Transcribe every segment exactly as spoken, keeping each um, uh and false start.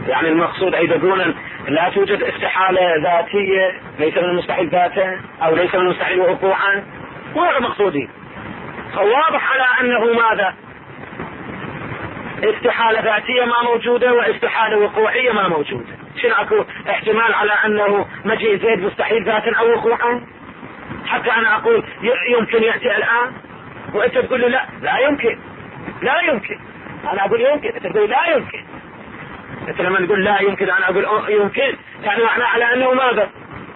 يعني المقصود اذا يقولون لا توجد استحالة ذاتية ليس من المستحيل ذاتا او ليس من المستحيل وقوعا، هو مقصودي. فواضح على انه ماذا؟ استحالة ذاتية ما موجودة واستحالة وقوعية ما موجودة. شنو اكو احتمال على انه مجيء زيد مستحيل ذاتا او وقوعا؟ حتى انا اقول يمكن يأتي الان وانت تقول لي لا لا يمكن لا يمكن، انا اقول يمكن انت تقول لا يمكن. انت لما تقول لا يمكن انا اقول يمكن، يعني معنى على انه ماذا؟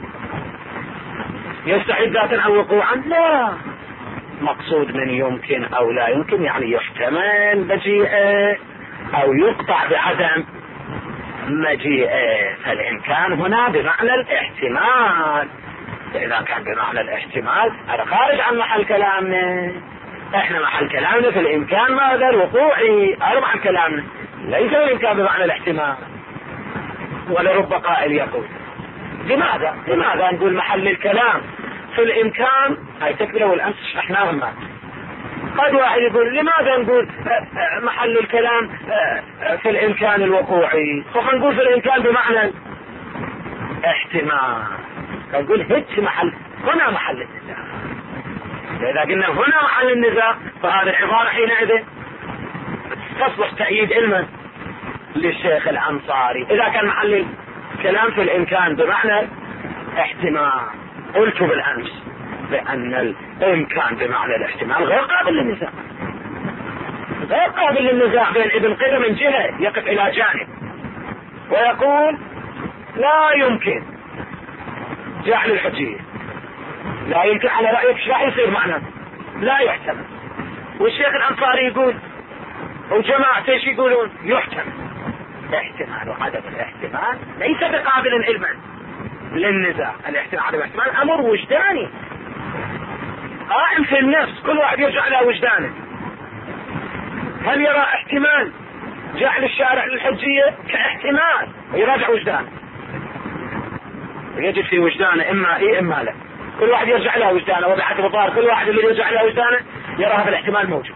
يستحيل ذاتا او وقوعا؟ لا، مقصود من يمكن او لا يمكن يعني يحتمل مجيئه او يقطع بعدم مجيئه. فالامكان هنا بمعنى الاحتمال. اذا كان بمعنى الاحتمال هذا خارج عن محل كلامنا. احنا محل كلامنا في الامكان ماذا؟ الوقوعي. هذا محل كلامنا، ليس الامكان بمعنى الاحتمال. ولرب قائل يقول لماذا لماذا نقول محل الكلام في الامكان؟ هاي تكمله والامس شرحناها ما. قد واحد يقول لماذا نقول محل الكلام في الامكان الوقوعي؟ فنقول في الامكان بمعنى احتمال. نقول هيك محل، هنا محل النزاع. فاذا قلنا هنا محل النزاع فهذه العبارة حينئذ تصلح تأييد علما للشيخ الأنصاري. اذا كان محل الكلام في الامكان بمعنى احتمال، قلت بالامس بان الامكان بمعنى الاحتمال غير قابل للنزاع، غير قابل للنزاع بين ابن قدم من جهة يقف الى جانب ويقول لا يمكن جعل الحجية، لا يمكن على رأيك ايش راح يصير معنا؟ لا يحتمل. والشيخ الأنصاري يقول وجماعة ايش يقولون؟ يحتمل. احتمال وعدم الاحتمال ليس بقابل علما للنزاع. الاحتمال عدم الاحتمال امر وجداني قائم في النفس، كل واحد يرجع الى وجدانه. هل يرى احتمال جعل الشارع للحجية كاحتمال؟ يراجع وجدانه ويجد في وجدانه اما ايه اما لا. كل واحد يرجع الى وجدانه، وبحسب الظاهر كل واحد اللي يرجع الى وجدانه يرى هذا الاحتمال موجود.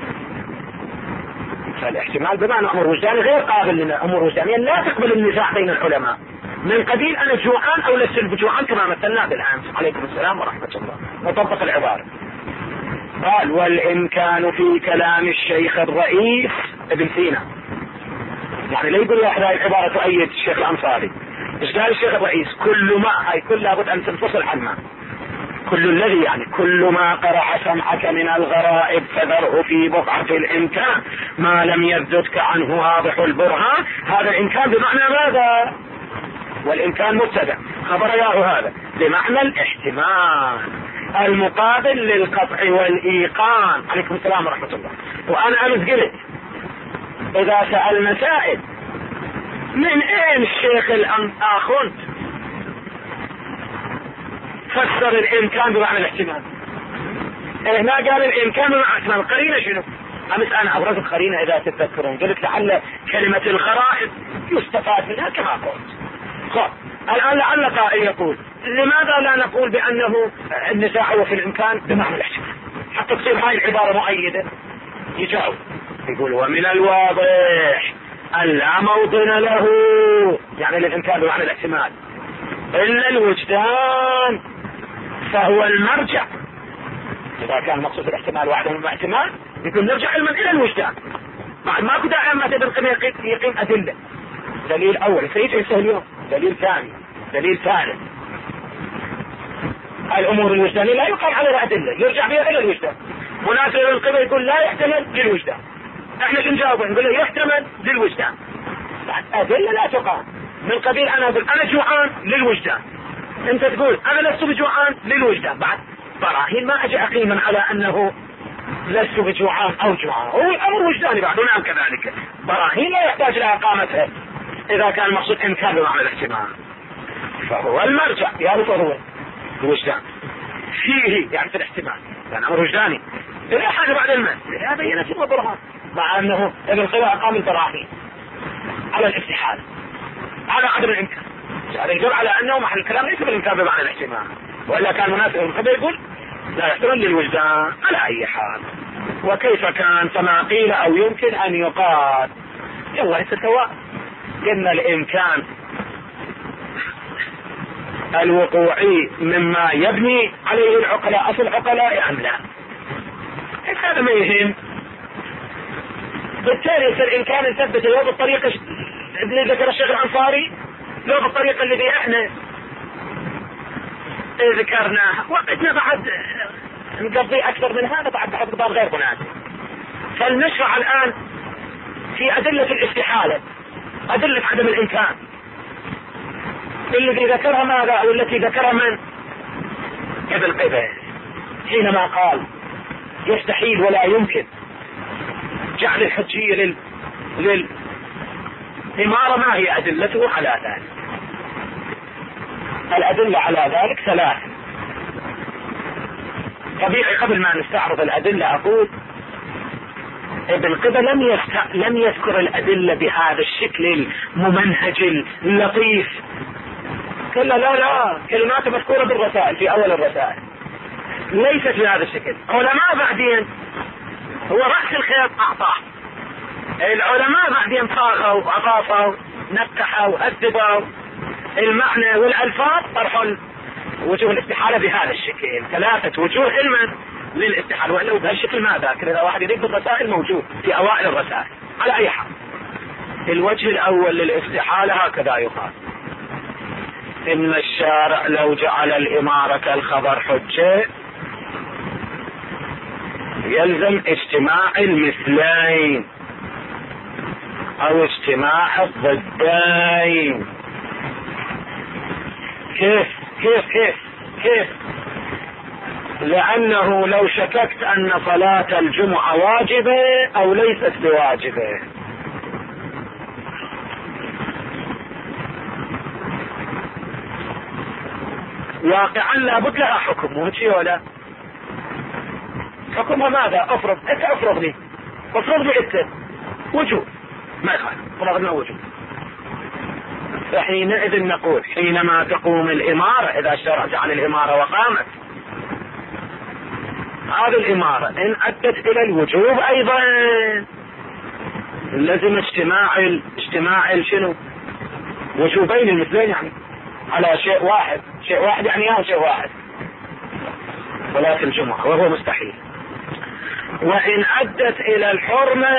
فالاحتمال بمعنى امر وجداني غير قابل لنا، امور وجدانية لا تقبل النزاع بين العلماء من قبيل انا جوعان او لست بجوعان كما مثلنا بالامس. عليكم السلام ورحمة الله. نطبق العبارة. قال والامكان في كلام الشيخ الرئيس ابن سينا، يعني لا يقول واحد هاي العبارة تؤيد الشيخ الانصاري. ايش قال الشيخ الرئيس؟ كل ما هاي كل لابد ان تنفصل عنها. كل الذي يعني كل ما قرح سمعك من الغرائب فذره في بقعة الامكان ما لم يرددك عنه واضح البرهان. هذا الامكان بمعنى ماذا؟ والامكان مبتدأ، خبر ياه هذا بمعنى الاحتمال المقابل للقطع والايقان. عليكم السلام ورحمة الله. وانا امس قلت اذا سأل مسائل من اين الشيخ الاخوند فسر الامكان بمعنى الاحتمال؟ هنا قال الامكان بمعنى الاحتمال. القرينة شنو؟ امس انا ابرزت قرينة اذا تتذكرون، قلت لعل كلمة الغرائب يستفاد منها كما قلت. خب الان لعل قائل يقول لماذا لا نقول بانه النزاع هو في الامكان بمعنى الاحتمال حتى تصير هاي العبارة مؤيدة؟ يجاوب يقول ومن الواضح ان لا موطن له، يعني للامكان بمعنى الاحتمال، الا الوجدان فهو المرجع. اذا كان مقصود الاحتمال وعدم الاحتمال يكون نرجع علما الى الوجدان. ماكو داعي ما تدرك يقيم ادله. دليل اول سيجي اليوم، دليل ثاني، دليل ثالث. الامور الوجدانيه لا يقام عليها ادله، يرجع بها الى الوجدان. مناسب للقبل يقول لا يحتمل للوجدان. احنا شو نجاوب؟ نقول له يحتمل للوجدان. بعد ادله لا تقام من قبيل انا اقول انا جوعان للوجدان، انت تقول انا لست بجوعان للوجدان. بعد براهين ما اجي اقيما على انه لست بجوعان او جوعان، هو الامر وجداني بعد. نعم كذلك براهين لا يحتاج الى اقامتها اذا كان المقصود امكان بمعنى الاحتمال فهو المرجع يعرف هو الوجدان فيه، يعني في الاحتمال يعني امر وجداني. لا حاجه بعد الماء لا بينت وبرهان، مع انه ابن القيم اقام البراهين على الاستحاله على قدر الامكان. هذا يدل على انه محل الكلام ليس بالامكان بمعنى الاحتمال، والا كان مناسب ابن يقول لا يحتمل للوجدان على اي حال. وكيف كان كما قيل او يمكن ان يقال. يلا سواء قلنا الامكان الوقوعي مما يبني عليه العقلاء اصل العقلاء ام لا؟ هذا ما يهم. بالتالي يصير ان كان نثبت لو بالطريقه اللي ذكر الشيخ الانصاري لو بالطريقه اللي احنا ذكرناها، وقتنا بعد نقضي اكثر من هذا بعد بعد قضاء غير مناسب. فلنشرع الان في ادله الاستحاله، ادله عدم الامكان الذي ذكرها ماذا او التي ذكرها من؟ ابن قبيل حينما قال يستحيل ولا يمكن جعل الحجية لل للإمارة. ما هي أدلته على ذلك؟ الأدلة على ذلك ثلاث. طبيعي قبل ما نستعرض الأدلة أقول ابن قبيل لم يست... لم يذكر الأدلة بهذا الشكل الممنهج اللطيف. كلا لا لا كلمات مذكورة بالرسائل في أول الرسائل ليست بهذا الشكل. علماء بعدين هو رأس الخيط أعطاه، العلماء بعدين طاغوا أضافوا نكحوا هذبوا المعنى والألفاظ طرحوا وجوه الاستحالة بهذا الشكل. ثلاثة وجوه علما للاستحالة، وإلا بهالشكل ما ذاكر. إذا واحد يريد بالرسائل موجود في أوائل الرسائل. على أي حال الوجه الأول للاستحالة هكذا يقال: إن الشارع لو جعل الإمارة كالخبر حجة يلزم اجتماع المثلين او اجتماع الضدين. كيف كيف كيف كيف لانه لو شككت ان صلاة الجمعة واجبة او ليست بواجبة، واقعا لابد لها حكم، مو شيء ولا حكمها ماذا؟ افرض انت افرض لي افرض لي انت وجوب ما يخالف، فرضنا وجوب. فحينئذ نقول حينما تقوم الامارة، اذا الشرع جعل الامارة وقامت، هذه الامارة ان ادت الى الوجوب ايضا لازم اجتماع ال... اجتماع ال... شنو وجوبين المثلين، يعني على شيء واحد. شيء واحد يعني يا شيء واحد صلاة الجمعة، وهو مستحيل. وإن أدت إلى الحرمة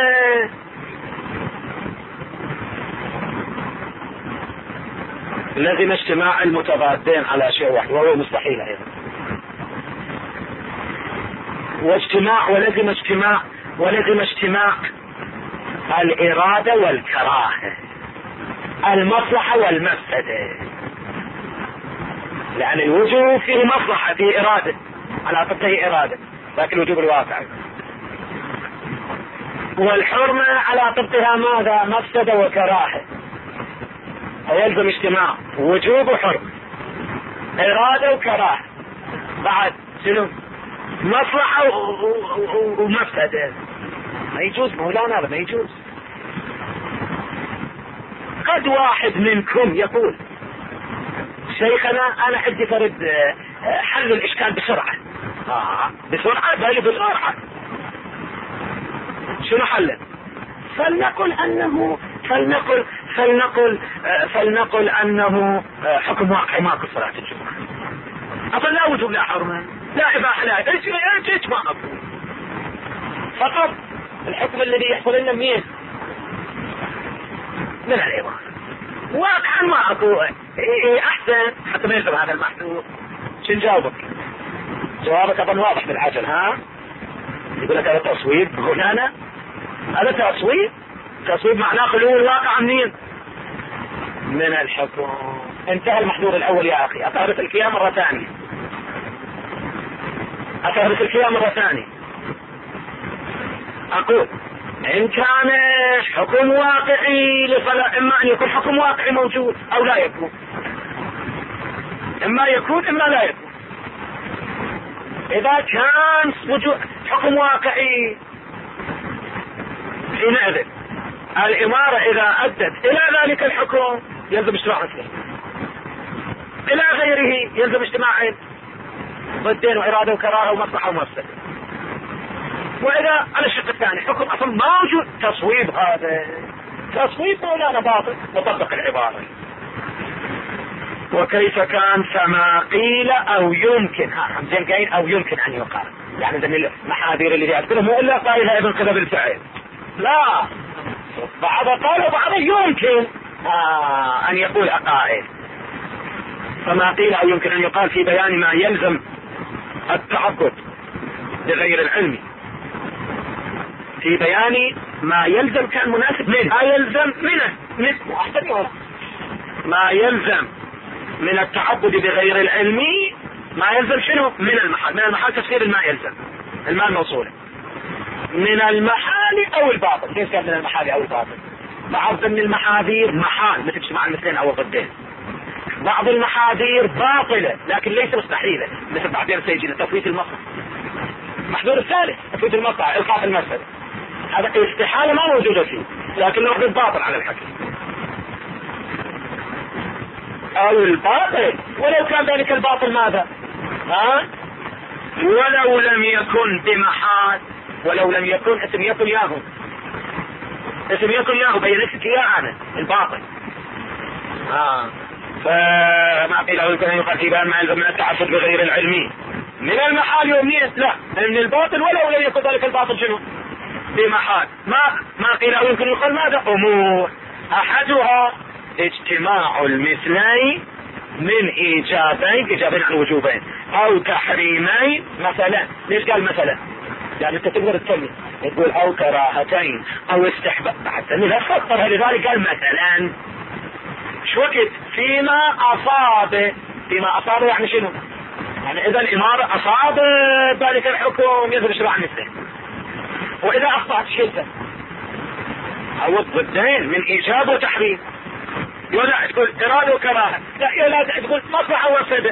لازم اجتماع المتضادين على شيء واحد، وهو مستحيل أيضا. واجتماع ولازم اجتماع ولازم اجتماع الإرادة والكراهة، المصلحة والمفسدة، لأن الوجوب فيه مصلحة فيه إرادة على طبقه إرادة، لكن الوجوب الواقع. والحرمة على طبقها ماذا؟ مفسدة وكراهة. ويلزم اجتماع وجوب وحرمة، إرادة وكراهة، بعد شنو؟ مصلحة ومفسدة. ما يجوز مولانا، ما يجوز. قد واحد منكم يقول شيخنا انا عندي فرد حل الاشكال بسرعة. آه بسرعة بل بسرعة. شنو حله؟ فلنقل انه فلنقل فلنقل فلنقل انه حكم واقعي ماكو صلاة الجمعة. اصلا لا وجوب لا حرمة لا اباحة لا ايش ايش ما اكو، فقط الحكم الذي يحصل لنا منين؟ من العبارة. واقعا ما اكو. ايه احسن حتى ما يفهم هذا المحذور. شن جاوبك؟ جوابك اظن واضح بالعجل. ها يقول لك هذا تصويب. بقول انا هذا تصويب. تصويب معناه خلو الواقع منين؟ من الحكم. انتهى المحذور الاول يا اخي. اتهبط الكيام مرة ثانية. اتهبط الكيام مرة ثانية. اقول ان كان حكم واقعي لصلاة، اما ان يكون حكم واقعي موجود او لا يكون، اما يكون اما لا يكون. اذا كان وجود حكم واقعي حينئذ الامارة اذا ادت الى ذلك الحكم يلزم اجتماع مثله، الى غيره يلزم اجتماع ضدين واراده وكراهه ومصلحه ومفسده. واذا على الشق الثاني حكم اصلا موجود تصويب هذا تصويب مولانا باطل، نطبق العبارة. وكيف كان فما قيل او يمكن، ها زين قايل او يمكن ان يقال، يعني ذن المحاذير اللي يذكرهم مو الا قائلها ابن قذى بالفعل، لا بعض قال وبعض يمكن آه ان يقول قائل. فما قيل او يمكن ان يقال في بيان ما يلزم التعبد بغير العلم، في بيان ما يلزم كان مناسب منه، ما يلزم منه منه ما يلزم من التعبد بغير العلم، ما يلزم شنو؟ من المحال. من المحال تفسير الماء يلزم، الماء موصولة من المحال او الباطل. كيف كان من المحال او الباطل؟ بعض من المحاذير محال مثل اجتماع المثلين او الضدين، بعض المحاذير باطلة لكن ليس مستحيلة، مثل بعدين سيجينا تفويت المصنع، محذور الثالث تفويت المصنع، القاء المسألة، هذا استحالة ما موجودة فيه لكن له باطل على الحكم، او الباطل ولو كان ذلك الباطل ماذا؟ ها؟ ولو لم يكن بمحال، ولو لم يكن اسم يكن ياهو، اسم يكن ياهو بينتك يا انا الباطل. ها فما قيل او يمكن ان يقال في بيان ما يلزم من التعبد بغير العلمي من المحال يومية، لا من الباطل ولو لم يكن ذلك الباطل شنو؟ بمحال. ما ما قيل او يمكن يقال ماذا؟ امور احدها اجتماع المثلين من ايجابين، ايجابين عن وجوبين، او تحريمين مثلا. ليش قال مثلا؟ يعني انت تقدر تسمي تقول او كراهتين او استحباب، حتى لا تفكر، لذلك قال مثلا. شو وقت؟ فيما اصاب، فيما اصاب يعني شنو؟ يعني اذا الامارة اصاب ذلك الحكم يجب شرع مثله، واذا اخطأت شلته او الضدين من ايجاب وتحريم. يلا تقول إرادة وكراهة، لا يلا تقول مصلحة ومفسدة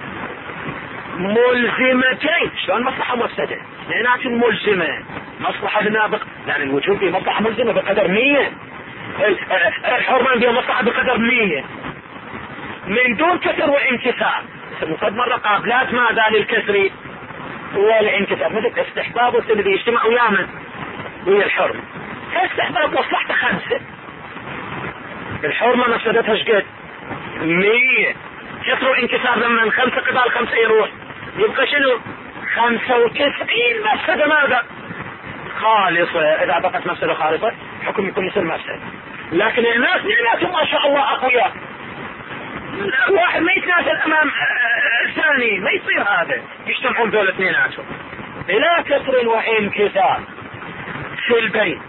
ملزمتين. شلون مصلحة ومفسدة؟ لأنها ملزمة، مصلحة نابق، يعني الوجود فيه مصلحة ملزمة بقدر مية، الحرمان فيه مصلحة بقدر مية من دون كسر وانكسار. قد مرة قابلات ماذا للكسر والانكسار، مثل استحباب والسلبي يجتمع ويامن وهي الحرم. استحباب مصلحته خمسة، الحرمة مفسدتها شقد؟ مية. كسر وانكسار لما خمسة قبال خمسة يروح يبقى شنو؟ خمسة وتسعين مفسدة ماذا؟ خالصة. إذا بقت مفسدة خالصة حكم يكون مثل مفسدة. لكن الناس الناس ما شاء الله أقوياء، واحد ما يتناسل أمام الثاني، ما يصير هذا، يجتمعون دول اثنيناتهم بلا كسر وانكسار في البين.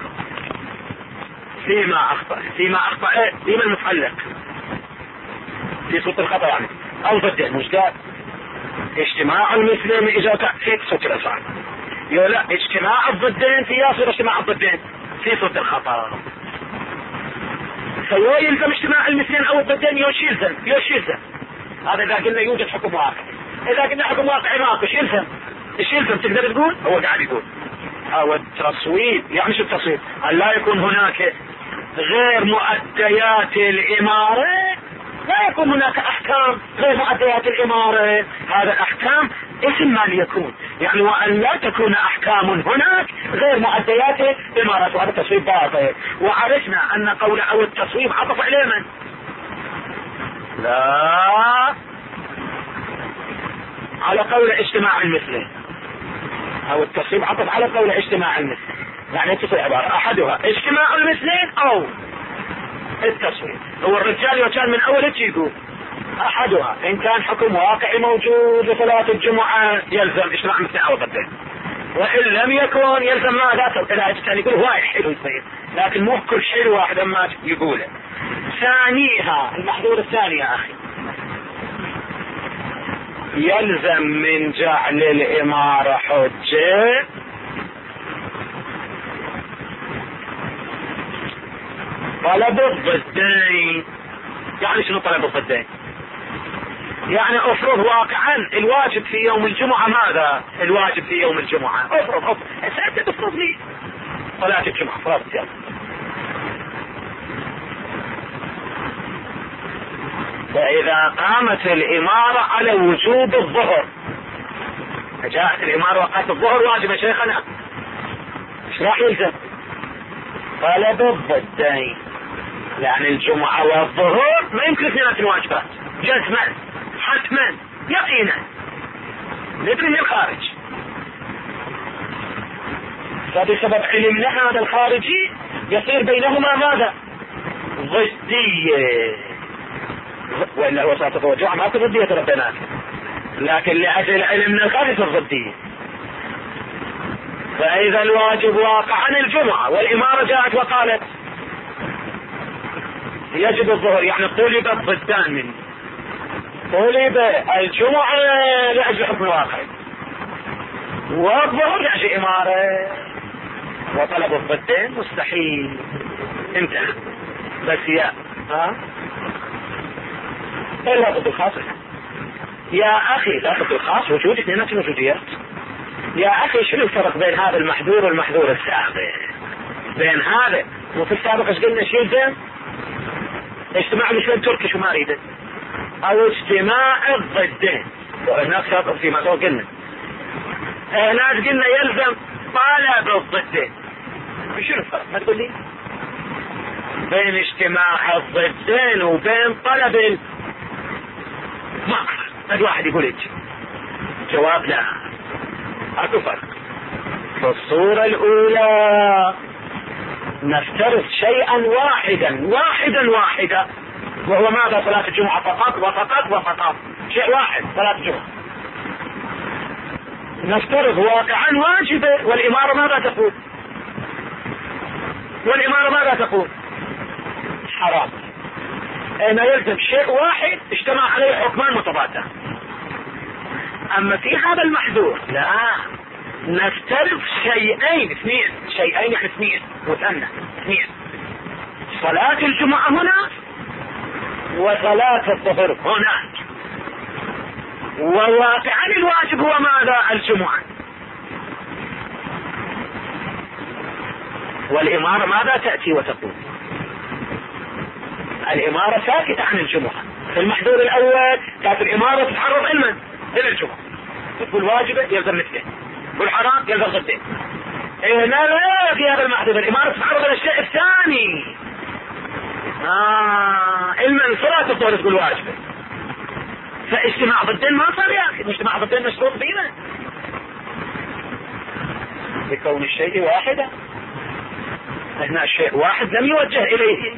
فيما أخطأ، فيما أخطأ إيه؟ فيما المتعلق في صوت الخطأ يعني أو ضده، مش قال اجتماع المثلين إجازة في صوت الأصعب، يقول اجتماع الضدين في يصير اجتماع الضدين في صوت الخطأ. فهو يلزم اجتماع المثلين أو الضدين، يوش يلزم يوش يلزم هذا إذا قلنا يوجد حكم واقع. إذا قلنا حكم واقع ما ايش يلزم؟ ايش يلزم تقدر تقول؟ هو قاعد يقول أو التصويب، يعني شو التصويب؟ أن لا يكون هناك غير مؤديات الإمارة، لا يكون هناك أحكام غير مؤديات الإمارة. هذا الأحكام اسم ما ليكون، يعني وأن لا تكون أحكام هناك غير مؤديات الإمارة، وهذا التصويب باطل. وعرفنا أن قول أو التصويب عطف عليه من؟ لا، على قول اجتماع المثلين، او التصويب عطف على قول اجتماع المثلين، يعني تصل عبارة احدها اجتماع المثلين او التصويب. هو الرجال وكان من اول يقول احدها، ان كان حكم واقعي موجود لصلاة الجمعة يلزم اجتماع المثلين او ضدين، وان لم يكن يلزم ماذا؟ الى كان يقول واحد حلو يصير، لكن مو كل شيء واحد ما يقوله. ثانيها المحظور الثاني يا اخي، يلزم من جعل الإمارة حجة طلب الضدين. يعني شنو طلب الضدين؟ يعني افرض واقعا الواجب في يوم الجمعة ماذا؟ الواجب في يوم الجمعة افرض افرض سأنت تفرض لي صلاة الجمعة، فرض يلا. فإذا قامت الإمارة على وجوب الظهر، جاءت الإمارة وقت الظهر واجب يا شيخنا، ايش راح يلزم؟ طلب الضدين، يعني الجمعة والظهر ما يمكن اثنين واجبات جزما حتما يقينا، ندري من الخارج. فبسبب علمنا هذا الخارجي يصير بينهما ماذا؟ ضدية، وإلا هو صلاة الجمعة ما تكون ضدية ربنا، لكن لأجل علمنا الخارج الضدية. فإذا الواجب واقع عن الجمعة والإمارة جاءت وقالت يجب الظهر، يعني طلب الضدان مني، طلب الجمعة لأجل حكم الواقع والظهر لأجل إمارة، وطلب الضدين مستحيل، انتهى. بس يا ها إلا ضد الخاص يا أخي، لا ضد الخاص وجود اثنين وجوديات. يا أخي شنو الفرق بين هذا المحذور والمحذور السابق؟ بين هذا وفي السابق ايش قلنا؟ شيء زين اجتماع مثل تركي وما اريده، او اجتماع الضدين، وهناك سابق فيما قلنا هناك قلنا يلزم طلب الضدين. شنو الفرق؟ ما تقول لي بين اجتماع الضدين وبين طلب ال... ما اعرف، واحد يقول لك جواب لا، اكو فرق. في الصورة الاولى نفترض شيئا واحدا واحدا واحدا، وهو ماذا؟ صلاة الجمعة فقط وفقط وفقط، شيء واحد صلاة الجمعة. نفترض واقعا واجبة، والإمارة ماذا تقول؟ والإمارة ماذا تقول؟ حرام. أنا يلزم شيء واحد اجتمع عليه حكمان متضادان. أما في هذا المحذور لا، نفترض شيئين اثنين، شيئين اثنين مثنى اثنين، صلاة الجمعة هنا وصلاة الظهر هناك، وواقعا الواجب هو ماذا؟ الجمعة. والإمارة ماذا تأتي وتقول؟ الإمارة ساكتة عن الجمعة. في المحذور الأول كانت الإمارة تتعرض علما إلى الجمعة، تقول واجبة يلزم مثله، والحرام يلزم ضده. هنا لا، في هذا المحذور الإمارة تتعرض إلى الشيء الثاني، آه علما صلاة الظهر تقول واجبة، فاجتماع ضدين ما صار يا أخي، اجتماع ضدين مشروط فينا بكون الشيء واحدا. هنا الشيء واحد لم يوجه إليه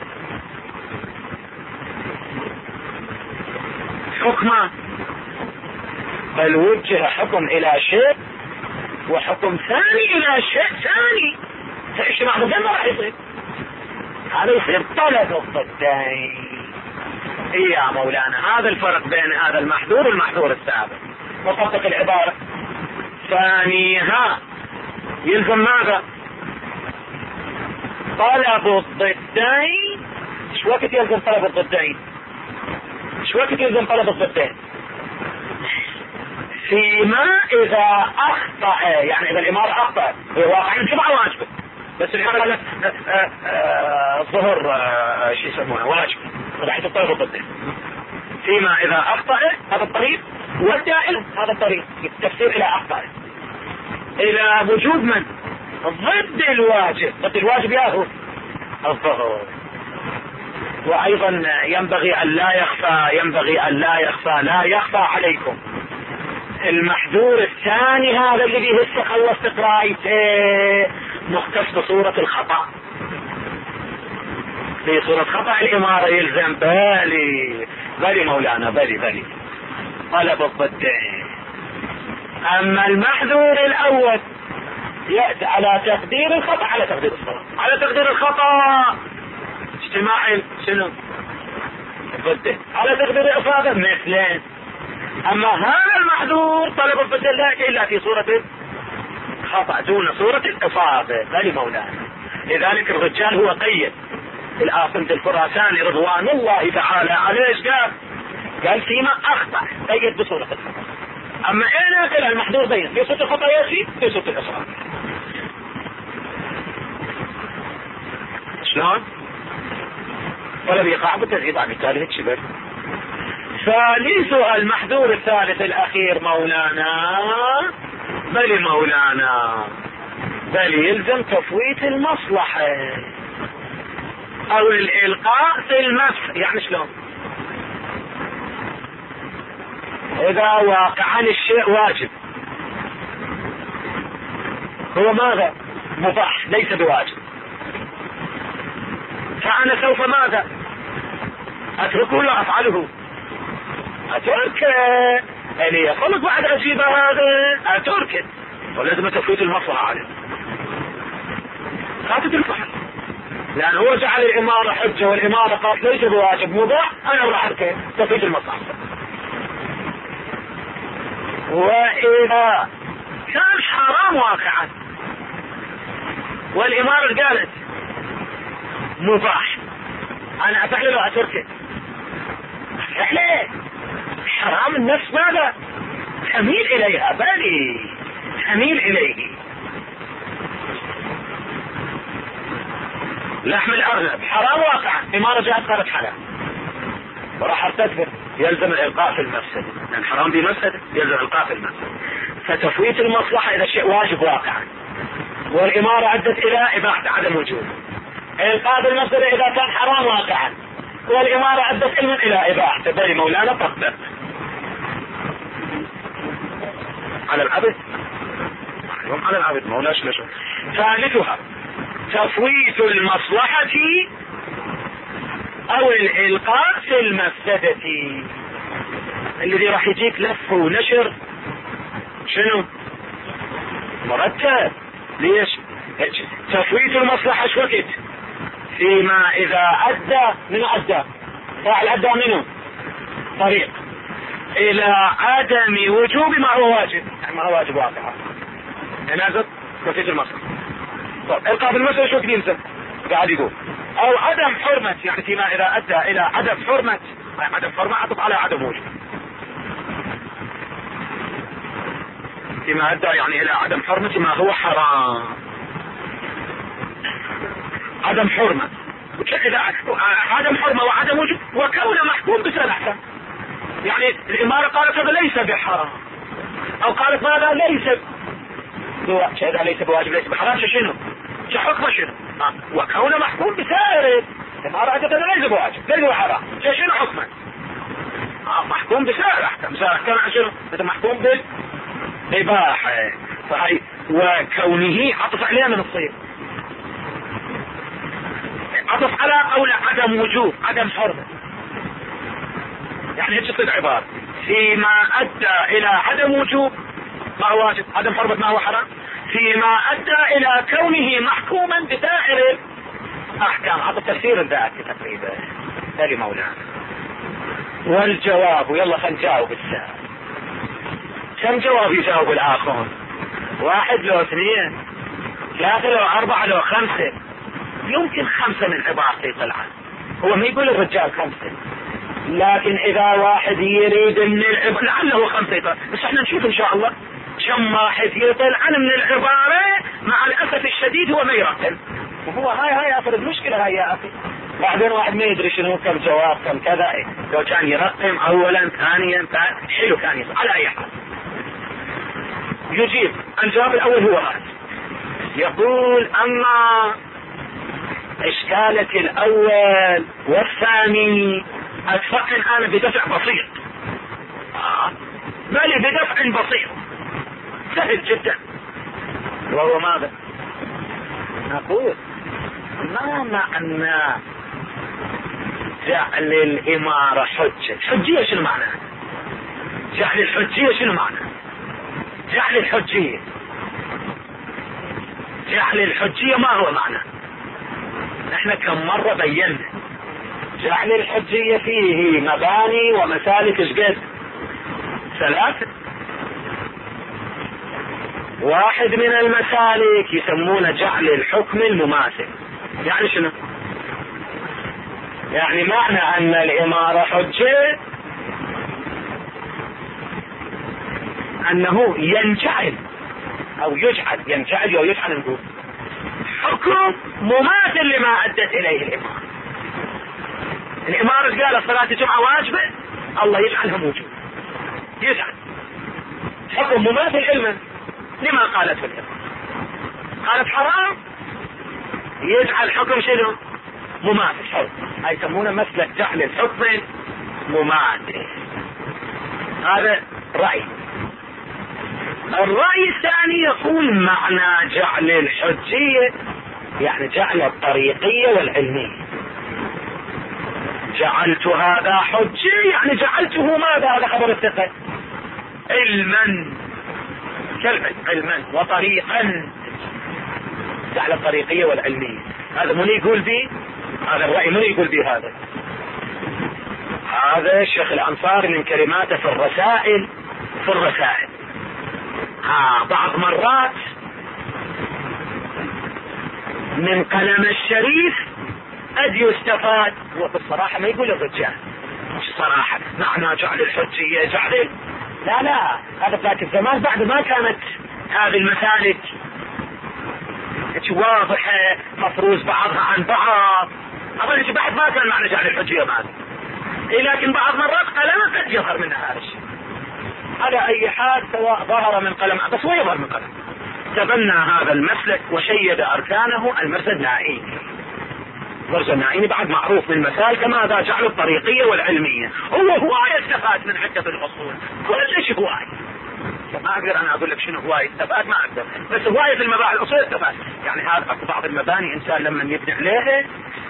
حكما، بل وجه حكم إلى شيء وحكم ثاني إلى شيء ثاني، فاجتماع ضدين ما راح يصير، هذا يصير طلب الضدين. إيه يا مولانا، هذا الفرق بين هذا المحذور والمحذور السابق. وطبق العبارة ثانيها يلزم ماذا؟ طلب الضدين. شو وقت يلزم طلب الضدين؟ شو وقت يلزم طلب الضدين؟ فيما إذا أخطأ، يعني إذا الإمارة أخطأ واقعا الجمعة واجبة، بس الإمارة قالت الظهر شو يسمونه واجب، فبحيث الطلب الضدين. فيما إذا أخطأ هذا الطريق، والدائل هذا الطريق، التفسير إلى أخطأ إلى وجوب من؟ ضد الواجب. ضد الواجب ياهو الظهر. وأيضا ينبغي أن لا يخفى، ينبغي أن لا يخفى لا يخفى عليكم المحذور الثاني هذا اللي به الثقل واستقرايته مختص بصورة الخطأ. في صورة خطأ الإمارة يلزم بالي بالي مولانا بالي بالي طلب الضدين. أما المحذور الأول يأتي على تقدير الخطأ، على تقدير الصلاة، على تقدير الخطأ اجتماع شنو ضده، على تقدير الإصابة مثلين. أما هذا المحذور طلب الضدين لا يأتي إلا في صورة خطأ دون صورة الإصابة. بالي مولانا. لذلك الرجال هو قيد الآصمة الخراساني رضوان الله تعالى عليه، ايش قال؟ قال فيما أخطأ قيد بصورة الخطأ. أما أين كان المحذور بين في صورة الخطأ يأتي في صورة الإصابة. شلون؟ طلب يقع بالتزيد بالتالي هيك شبه. ثالثها المحذور الثالث الأخير مولانا بل مولانا بل يلزم تفويت المصلحة او الالقاء في المفسدة. يعني شلون؟ اذا واقعا الشيء واجب هو ماذا؟ مباح ليس بواجب، فانا سوف ماذا؟ اتركه ولا افعله؟ اتركه. يعني يقول لك بعد اجيب هذا اتركه، ولازم تفويت المصلحة عليه. خاطة الفحل، لان هو جعل الامارة حجة والامارة قالت ليس بواجب مباح، انا راح اركه تفويت المصلحة. واذا كان حرام واقعا والامارة قالت مباح، انا افعله واتركه. فعله حرام النفس ماذا؟ تميل اليها، بالي تميل اليه. لحم الارنب حرام واقعا، امارة جاءت قالت حلال وراح ارتكب، يلزم الالقاء في المفسدة، لان حرام بمفسدة يلزم الالقاء في المفسدة. فتفويت المصلحة اذا الشيء واجب واقعا والامارة عدت الى اباحة عدم وجود، القاء بالمفسدة اذا كان حرام واقعا والامارة عدت علما الى اباحة، بل مولانا طبق على العبد على العبد مولاش لشو. ثالثها تفويت المصلحة او الالقاء في المفسدة، الذي راح يجيك لف ونشر شنو مرتب. ليش؟ تفويت المصلحة شو وقت؟ فيما اذا ادى من ادى فاعل ادى منه طريق الى عدم وجوب ما هو واجب، يعني ما هو واجب واقع نازل تفويت المصلحة. طب القاء بالمسألة شو يلزم؟ قاعد يقول او عدم حرمة، يعني فيما اذا ادى الى عدم حرمة، عدم حرمة عطف على عدم وجود، فيما ادى يعني الى عدم حرمة ما هو حرام. عدم حرمة اذا عدم حرمة وعدم وجود وكونه محكوم بسنة، يعني الامارة قالت هذا ليس بحرام او قالت ماذا ليس هذا ليس بواجب ليس بحرام، شنو حكمه شنو؟ آه. وكونه محكوم بسائر الامارة قالت هذا ليس بواجب ليس بحرام، شنو حكمه؟ آه. محكوم بسائر احكام، سائر احكام شنو؟ هذا محكوم بالاباحة. فهي وكونه عطف عليها من الصيغ، عطف على قول عدم وجوب عدم حرمة، يعني هيك تصير عبارة فيما ادى الى عدم وجوب ما هو واجب، عدم حرمة ما هو حرام، فيما ادى الى كونه محكوما بسائر احكام. هذا تفسير ذاك تقريبا هذه مولانا. والجواب يلا خلينا نجاوب السؤال. كم جواب يجاوب الاخر؟ واحد لو اثنين ثلاثة لو اربعة لو خمسة؟ يمكن خمسة من عبارتي طلعت، هو ما يقول الرجال خمسة، لكن اذا واحد يريد من العبارة لعله خمسة يطلع، بس احنا نشوف ان شاء الله كم واحد يطلع من العبارة. مع الاسف الشديد هو ما يرتب، وهو هاي هاي افرض مشكلة هاي يا اخي، بعدين واحد ما يدري شنو كم جواب كم كذا. ايه لو كان يرقم اولا ثانيا حلو كان يصل. على اي حال يجيب الجواب الاول هو هذا، يقول اما اشكالة الاول والثاني اتفقن انا بدفع بسيط، آه. بل بدفع بسيط سهل جدا، وهو ماذا؟ نقول ما معنى جعل الامارة حجة؟ حجية شنو معنى؟ جعل الحجية شنو معنى؟ جعل الحجية جعل الحجية ما هو معنى؟ احنا كم مرة بينا جعل الحجية فيه مباني ومسالك اشقد ثلاثة. واحد من المسالك يسمونه جعل الحكم المماثل، يعني شنو؟ يعني معنى ان الامارة حجة انه ينجعل او يجعل ينجعل او يجعل نقول حكم مماثل لما ادت اليه الامارة. الامارة قال صلاة الجمعة واجبة، الله يجعلها موجود، يجعل حكم مماثل علما لما قالته الامارة. قالت حرام، يجعل حكم شنو؟ مماثل. حلو، هاي يسمونه مسلك جعل الحكم مماثل. هذا رأي. الرأي الثاني يقول معنى جعل الحجية يعني جعل الطريقية والعلمية. جعلت هذا حجي يعني جعلته ماذا؟ هذا خبر الثقة، علما كالعلم، علما وطريقا، جعل الطريقية والعلمية. هذا من يقول به؟ هذا الرأي من يقول به؟ هذا هذا الشيخ الأنصاري من كلماته في الرسائل في الرسائل ها بعض مرات من قلم الشريف قد يستفاد. وبالصراحة ما يقول الرجال الصراحة معنى جعل الحجية جعل، لا لا، هذا ذاك الزمان بعد ما كانت هذه المسالك واضحة مفروز بعضها عن بعض. أظن بعد ما كان معنى جعل الحجية ماذا، لكن بعض مرات قلم قد يظهر منها هذا الشيء. على أي حال سواء ظهر من قلم بس ويظهر من قلم. تبنى هذا المسلك وشيد أركانه المرزا النائيني. المرزا النائيني بعد معروف من مسالك ماذا؟ جعل الطريقية والعلمية. هو هواية استفاد من عدة الأصول، كلش هواية. ما أقدر أنا أقول لك شنو هواية استفاد، ما أقدر، بس هواية في المباحث الأصول استفاد. يعني هذا بعض المباني إنسان لما يبني عليها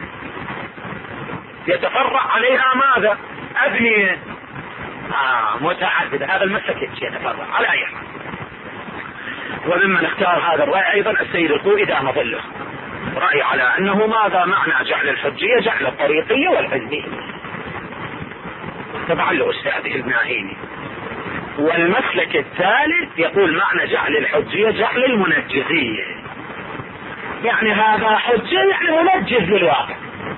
يتفرع عليها ماذا؟ أبنية آه متعددة. هذا المسلك يتفرع على أي حال. وممن اختار هذا الرأي أيضا السيد الخوئي دام ظله، رأي على أنه ماذا معنى جعل الحجية جعل الطريقية والعلمية تبع لأستاذه النائيني. والمسلك الثالث يقول معنى جعل الحجية جعل المنجزية، يعني هذا حجة يعني منجز للواقع،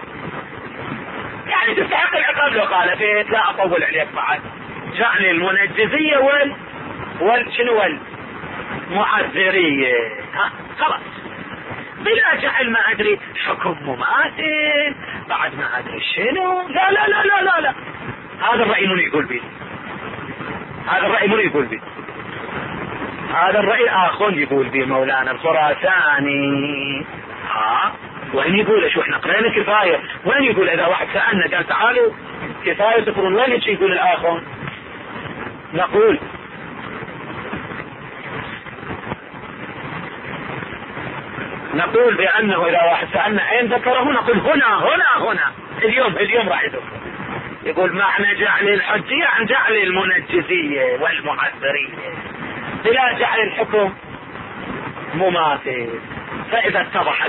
يعني تستحق العقاب لو قال فيه. لا أطول عليك بعد. جعل المنجزية وال وال شنو والمعذرية، ها خلاص بلا جعل ما أدري حكم مماثل بعد ما أدري شنو. لا لا لا لا لا, لا. هذا الرأي من يقول به؟ هذا الرأي من يقول به؟ هذا الرأي آخر يقول به مولانا الخراساني. ها وين يقول؟ شو احنا قرينا كفاية. وين يقول إذا واحد سألنا قال تعالوا كفاية تقولون وين يجي يقول الآخر؟ نقول نقول بأنه إذا واحد سألنا أين ذكره نقول هنا هنا هنا اليوم اليوم راح يذكر. يقول معنى جعل الحجية عن جعل المنجزية والمعذرية بلا جعل الحكم مماثل. فإذا اتضح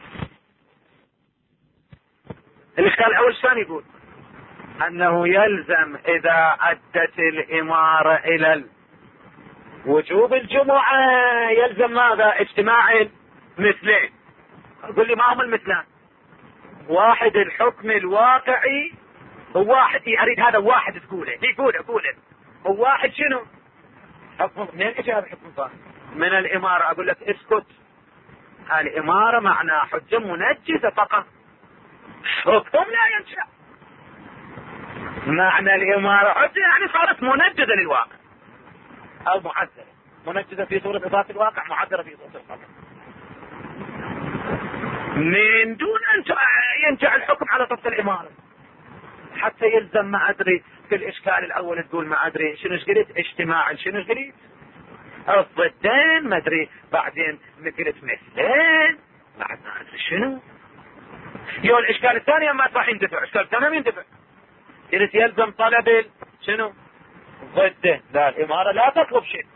الإشكال الأول ثاني يقول أنه يلزم إذا أدت الإمارة إلى وجوب الجمعة يلزم ماذا؟ اجتماع مثلين. أقول لي ما هم المثلان؟ واحد الحكم الواقعي، هو واحد أريد هذا واحد تقوله يقوله قوله هو واحد شنو؟ حكم منين ايش هذا الحكم الواقعي؟ من الإمارة. أقول لك اسكت، الإمارة معنى حجة منجزة فقط، حكم لا ينشأ. معنى الإمارة حجة يعني صارت منجزة للواقع أو معذرة، منجزة في صورة إضافة الواقع، معذرة في صورة القدر، من دون أن ينشأ الحكم على طبق الإمارة. حتى يلزم ما أدري في الإشكال الأول تقول ما أدري شنو قلت اجتماع شنو قلت الضدين ما أدري، بعدين قلت مثلين بعد ما أدري شنو. يو الإشكال الثاني ما راح يندفع، الإشكال الثاني ما يندفع. قلت يلزم طلب شنو ضده. لا الإمارة لا تطلب شيء،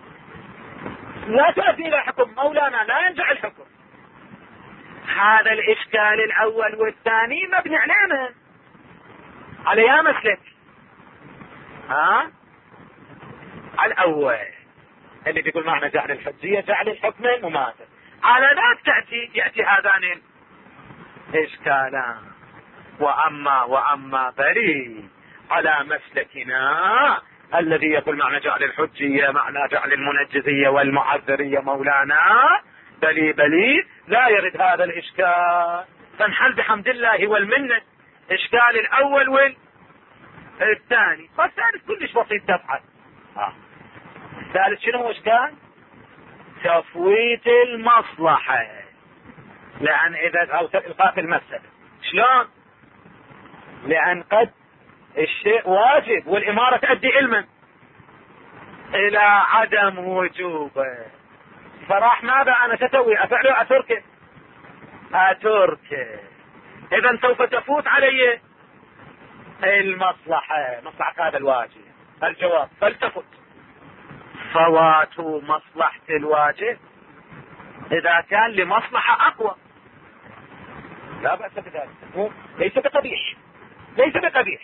لا تؤدي إلى حكم مولانا، لا ينجع الحكم. هذا الإشكال الأول والثاني مبني علينا على يا مسلك. ها على الأول اللي بيقول معنى جعل الحجية جعل الحكم مماثل، على ذلك تأتي يأتي هذان الإشكالان. وأما وأما بري على مسلكنا الذي يقول معنى جعل الحجية معنى جعل المنجزية والمعذرية مولانا بلي بلي لا يرد هذا الإشكال، فانحل بحمد الله والمنة. إشكال الأول والثاني، والثالث كلش بسيط تفعل. آه. الثالث شنو هو إشكال؟ تفويت المصلحة، لأن إذا أو إلقاء المفسدة. شلون؟ لأن قد الشيء واجب والإمارة تؤدي علما إلى عدم وجوبه، فراح ماذا أنا تسوي؟ أفعله أتركه؟ أتركه. إذا سوف تفوت علي المصلحة، مصلحة هذا الواجب. الجواب بل تفوت. فوات مصلحة الواجب إذا كان لمصلحة أقوى لا بأس بذلك، ليس بقبيح، ليس بقبيح.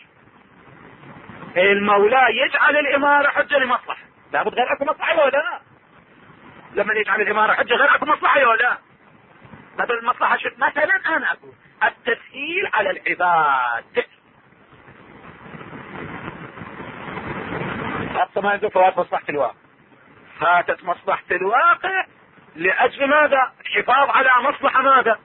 المولى يجعل الإمارة حجة لمصلحة، لابد غير أكو مصلحة ولا لا؟ لما يجعل الإمارة حجة غير أكو مصلحة ولا لا؟ مثلا المصلحة شو؟ مثلا أنا أقول التسهيل على العباد، حتى ما يقول فوات مصلحة الواقع. فاتت مصلحة الواقع لأجل ماذا؟ الحفاظ على مصلحة ماذا؟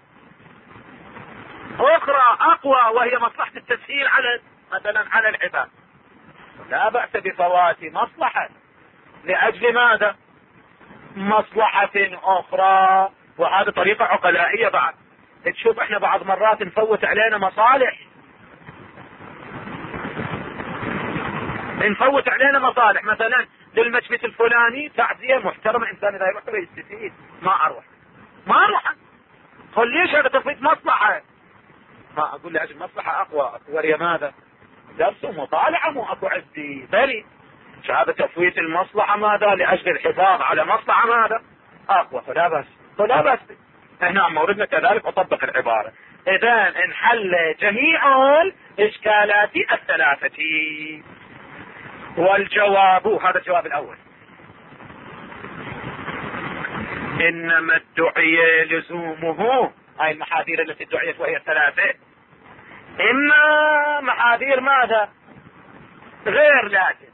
أخرى أقوى، وهي مصلحة التسهيل على مثلا على العباد. لا بأس بفوات مصلحة لأجل ماذا؟ مصلحة أخرى. وهذه طريقة عقلائية بعد. تشوف احنا بعض مرات نفوت علينا مصالح، نفوت علينا مصالح، مثلا للمجلس الفلاني تعزية محترمة، انسان اذا يروح يستفيد، ما اروح ما اروح قل ليش هذا تفويت مصلحة؟ ما اقول لاجل مصلحة اقوى. اقوى يا ماذا؟ درس ومطالعة، مو اكو عندي بلي شهادة تفويت المصلحة ماذا؟ لاجل الحفاظ على مصلحة ماذا؟ اقوى. فلا بس فلا بس هنا موردنا كذلك اطبق العبارة. اذا انحل جميع الاشكالات الثلاثة. والجواب هذا الجواب الاول: انما ادعي لزومه، هاي المحاذير التي ادعيت وهي الثلاثة، اما محاذير ماذا؟ غير لازم،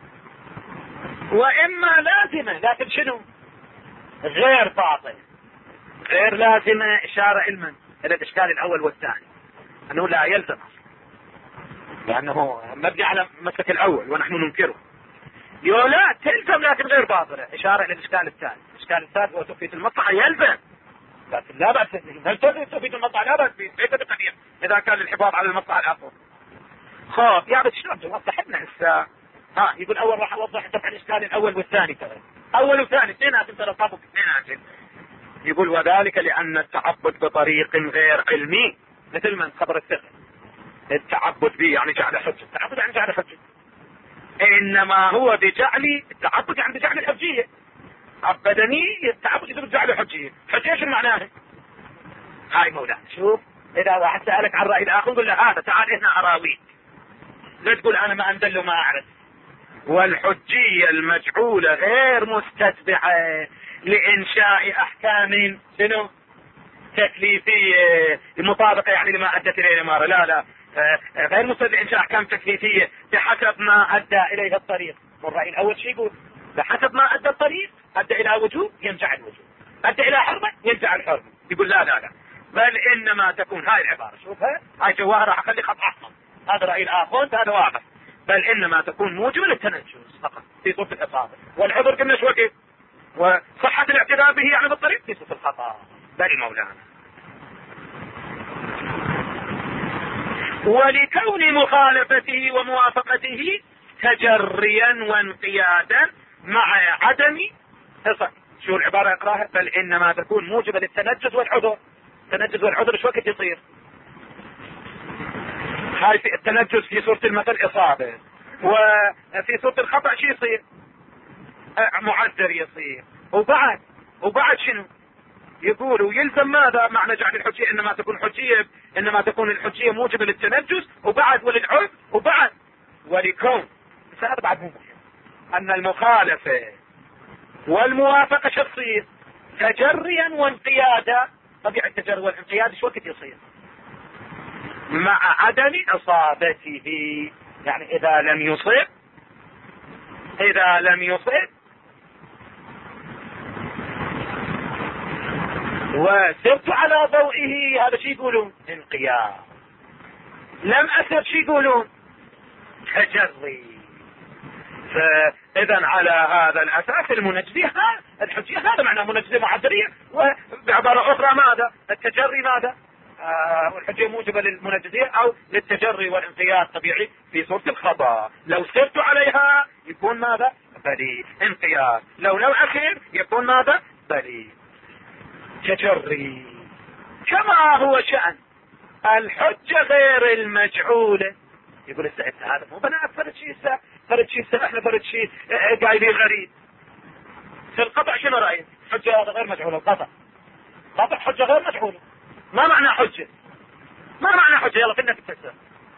واما لازمة لكن شنو؟ غير باطل. غير لازمة اشارة علما الى الاشكال الاول والثاني، انه لا يلزم لانه مبني على مسلك الاول ونحن ننكره. يقول لا تلزم لكن غير باطلة، اشارة الى الاشكال الثاني. الاشكال الثالث هو تفيد المصلحة يلزم، لكن لا بأس. هل تفيد المصلحة؟ لا بأس، ليس بقدير اذا كان للحفاظ على المصلحة الاقوى. خاف يعني شلون توضح لنا هسه؟ ها يقول اول راح اوضح تبع الاشكال الاول والثاني كذا، اول وثاني اثنيناتهم ترى طابق اثنيناتهم. يقول وذلك لان التعبد بطريق غير علمي، مثل من خبر الثقة، التعبد به يعني جعل حجة، التعبد يعني جعل حجة، انما هو بجعل التعبد يعني بجعل الحجية. عبدني التعبد يجب بجعل حجية. حجية شو معناها؟ هاي مولانا شوف، اذا واحد سألك عن رأي الاخر قل له هذا تعال هنا اراويك، لا تقول انا ما اندل وما اعرف. والحجية المجعولة غير مستتبعة لانشاء احكام شنو؟ تكليفية مطابقة يعني لما ادت اليه الامارة. لا لا غير مستتبعة لانشاء احكام تكليفية بحسب ما ادى اليه الطريق. والرأي الاول شو يقول؟ بحسب ما ادى الطريق ادى الى وجوب ينجع الوجوب، ادى الى حرمة ينجع الحرمة. يقول لا لا لا بل انما تكون هاي العبارة، شوفها هاي جواهر راح اخلي خط احمر، هذا رأي الاخر هذا واضح. بل انما تكون موجبة للتنجس فقط في صورة الاصابة، والعذر قلنا شو كيف، وصحة الاعتداء به يعني بالطريق في صورة الخطأ. بل مولانا ولكون مخالفته وموافقته تجريا وانقيادا مع عدم شو العبارة اقراها؟ بل انما تكون موجبة للتنجس والعذر. التنجس والعذر شو وقت يصير؟ هاي في التنجس في صورة المثل اصابة، وفي صورة الخطأ شو يصير؟ معذر يصير. وبعد وبعد شنو يقول؟ ويلزم ماذا معنى جعل الحجية؟ انما تكون حجية، انما تكون الحجية موجبة للتنجس، وبعد وللعذر، وبعد ولكون. بس هذا بعد مو مهم، ان المخالفة والموافقة شو تصير؟ تجريا وانقيادا. طبيعة التجري والانقياد شو وقت يصير؟ مع عدم اصابته، يعني اذا لم يصب اذا لم يصب وسرت على ضوئه، هذا شي يقولون انقياد. لم اثر شي يقولون؟ تجري. فاذا على هذا الاساس المنجزيه الحجيه هذا معناه منجزيه معذريه، وبعباره اخرى ماذا؟ التجري ماذا؟ آه والحجيه موجبه للمنجزيه او للتجري والانقياد طبيعي في صوره الخطا. لو سرت عليها يكون ماذا؟ بلي انقياد. لو لو اخير يكون ماذا؟ بلي تجري. كما هو شأن الحجة غير المجعولة. يقول السعيد هذا مو بناء فرد شيء سا فرد شيء سا احنا فرد شيء قايلين غريب. في القطع شنو رأيك؟ حجة غير مجعولة. القطع قطع حجة غير مجعولة. ما معنى حجة؟ ما معنى حجة؟ يلا فينا تفسر.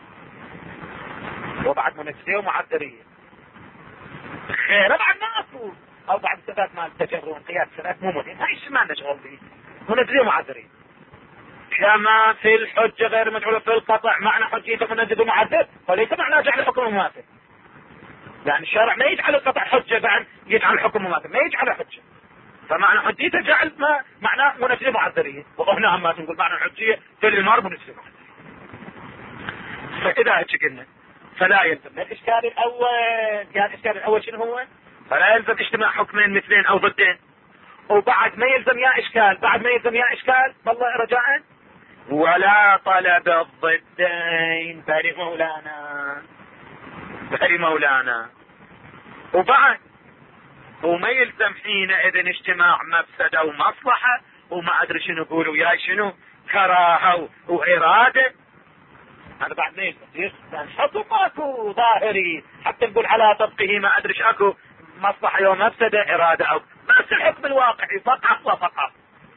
وبعد منجزية ومعذرية خير بعد ما اكو او بعد ثبات مال التجري وانقياد ثلاث مو مهم. هاي ايش ما نشغل به؟ منجزية ومعذرية. كما في الحجة غير مجعولة في القطع معنى حجيته منجز ومعذر، وليس معنى جعل الحكم مماثل. يعني الشارع ما يجعل القطع حجة بعد يجعل الحكم مماثل، ما يجعل حجة. فمعنى حجيته جعل ما معناه منجزية ومعذرية. وهنا ما نقول معنى الحجية في الامار منجزية ومعذرية. فاذا هيك قلنا فلا يلزم الاشكال الاول. يعني الاشكال الاول شنو هو؟ فلا يلزم اجتماع حكمين مثلين او ضدين. وبعد ما يلزم يا اشكال بعد ما يلزم يا اشكال والله رجاء ولا طلب الضدين. بل مولانا بل مولانا وبعد وما يلزم حينئذ اجتماع مفسدة ومصلحة وما ادري شنو يقولوا يا شنو كراهة وإرادة. هذا بعد ما يلزم لان حكم اكو ظاهري حتى نقول على طبقه ما ادري اكو مصلحة ومفسدة إرادة او بس الحكم الواقعي فقط وفقط.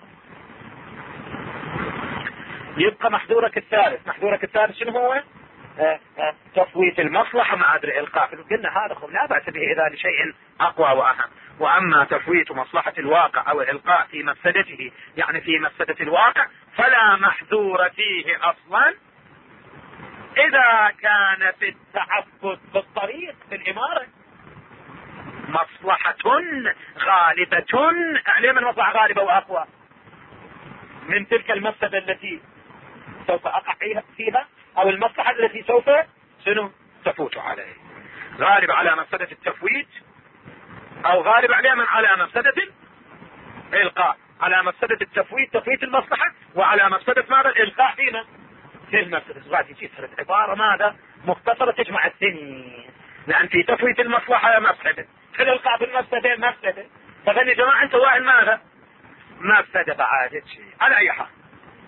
يبقى محذورك الثالث. محذورك الثالث شنو هو؟ آه آه تفويت المصلحة ما ادري القاء. قلنا هذا خب لا بأس به اذا لشيء اقوى واهم. واما تفويت مصلحة الواقع او الالقاء في مفسدته يعني في مفسدة الواقع فلا محذور فيه اصلا اذا كان في التعبد بالطريق في الامارة مصلحة غالبة. عليه من مصلحة غالبة واقوى من تلك المفسدة التي سوف اقع فيها او المصلحة التي سوف شنو تفوت عليه. غالب على مفسدة التفويت او غالب عليه من على مفسدة الالقاء. على مفسدة التفويت تفويت المصلحة وعلى مفسدة ماذا؟ الالقاء فينا في المفسدة. بعد يجي عبارة ماذا مختصرة تجمع الاثنين. لان في تفويت المصلحة مفسدة في الالقاء في المفسدة مفسدة. فقال يا جماعة انت واحد ماذا مفسدة بعد شيء على اي حال.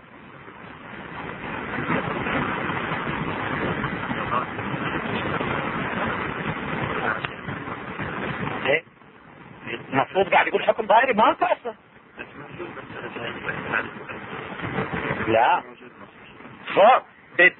ايه المفروض قاعد يقول حكم ظاهري ما اصلا. لا صار بد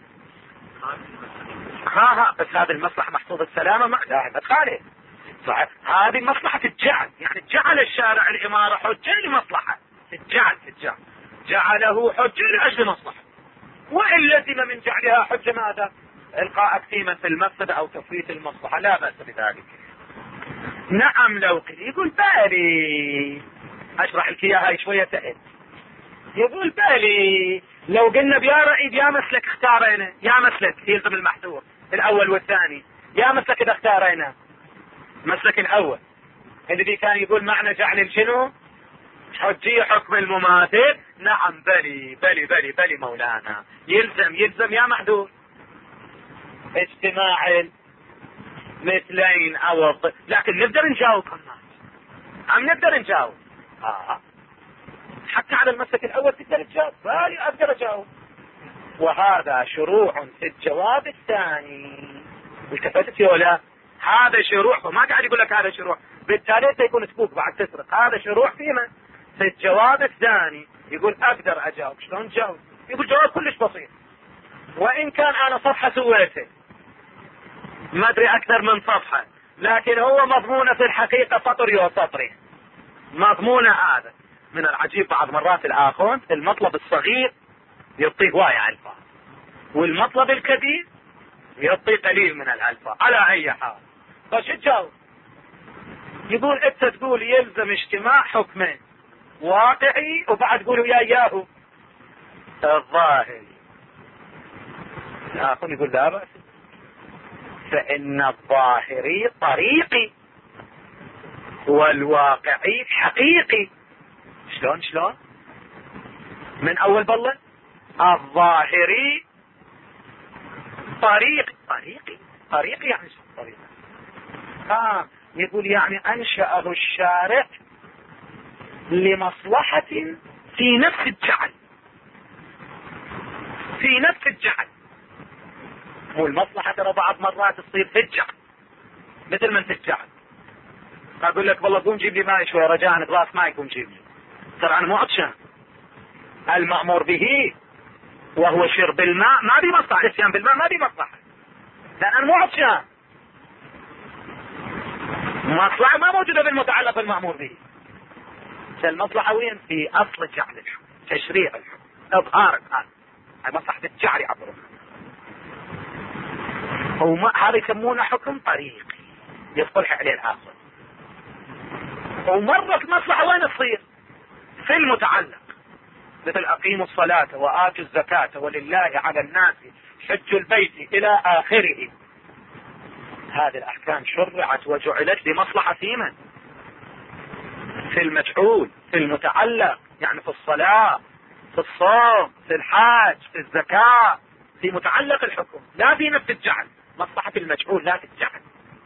ها ها بس هذه المصلحة محفوظ السلامة ما لا بتخالف صحيح. هذه مصلحة الجعل يعني جعل الشارع الإمارة حجة لمصلحة الجعل الجعل جعله حجة لأجل مصلحة. وإن لزم من جعلها حجة ماذا؟ إلقاء قيمة في المفسدة أو تفويت المصلحة لا بأس بذلك. نعم لو قل يقول بالي أشرح لك إياها شوية تأت. يقول بالي لو قلنا بيا رأي يا مسلك اختارينا يا مسلك يلزم المحذور الأول والثاني. يا مسلك إذا اختارينا مسلك الأول الذي كان يقول معنى جعل شنو حجية حكم المماثل. نعم بلي بلي بلي بلي مولانا يلزم يلزم يا محذور اجتماع مثلين او الضد. لكن نقدر نجاوب عم نقدر نجاوب آه. حتى على المسلك الاول تقدر تجاوب بالي اقدر اجاوب. وهذا شروع في الجواب الثاني. التفتت ولا هذا شروع فما قاعد يقول لك هذا شروع بالتالي سيكون سبوك بعد تسرق. هذا شروع فيما في الجواب الثاني. يقول اقدر اجاوب. شلون تجاوب؟ يقول جواب كلش بسيط وان كان انا صفحة سويته ما ادري اكثر من صفحة لكن هو مضمونه في الحقيقة سطر يو سطري. مضمونه هذا من العجيب بعض مرات الاخون المطلب الصغير يعطيه وايع الفاظ والمطلب الكبير يعطي قليل من الالفاظ على اي حال. فش تجاوب؟ يقول انت تقول يلزم اجتماع حكمين واقعي وبعد تقولوا يا ياهو الظاهري. الاخون يقول لا بأس فإن الظاهري طريقي والواقعي حقيقي. شلون شلون من اول بالله؟ الظاهري طريقي. طريقي طريقي يعني شو طريقي؟ اه يقول يعني انشأه الشارع لمصلحة في نفس الجعل، في نفس الجعل. مو المصلحة ترى بعض مرات تصير في الجعل مثل ما انت الجعل. اقول لك والله قوم جيب لي ماي شوي رجاء، غلاس ماي قوم جيب لي، ترى انا مو عطشان. المأمور به وهو شرب الماء ما بي مصلحة، الاتيان بالماء ما بي مصلحة، لان انا مو عطشان. مصلحة ما موجودة بالمتعلق بالمأمور به. المصلحة وين؟ في اصل جعل الحكم، تشريع الحكم، اظهار الحكم، هاي مصلحة الجعل يعبرون. هذا يسمونه حكم طريقي يصطلح عليه الآخر. ومرة المصلحة وين تصير؟ في المتعلق، مثل أقيموا الصلاة وآتوا الزكاة ولله على الناس حج البيت إلى آخره. هذه الأحكام شرعت وجعلت لمصلحة في من؟ في المجعول، في المتعلق، يعني في الصلاة، في الصوم، في الحاج، في الزكاة، في متعلق الحكم، لا في نفس الجعل. مصلحة المجعول لا تتجعل.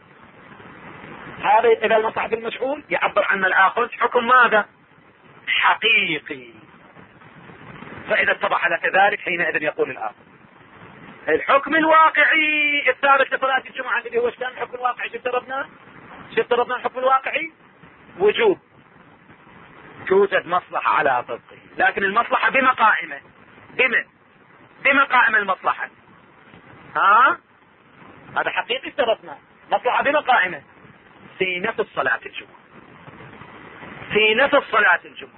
هذا إذا المصلحة المجعول يعبر عن الآخر حكم ماذا؟ حقيقي. فإذا اتضح لك ذلك حينئذ يقول الآخر الحكم الواقعي الثابت لصلاة الجمعة اللي هو كان الحكم الواقعي. شو افترضنا؟ شو افترضنا الحكم الواقعي؟ وجوب. توجد مصلحة على ضده، لكن المصلحة بمقائمه. بمن؟ بمقائم المصلحة. ها؟ هذا حقيقي افترضنا مصلحة بمقائمه في نفس صلاة الجمعة، في نفس صلاة الجمعة.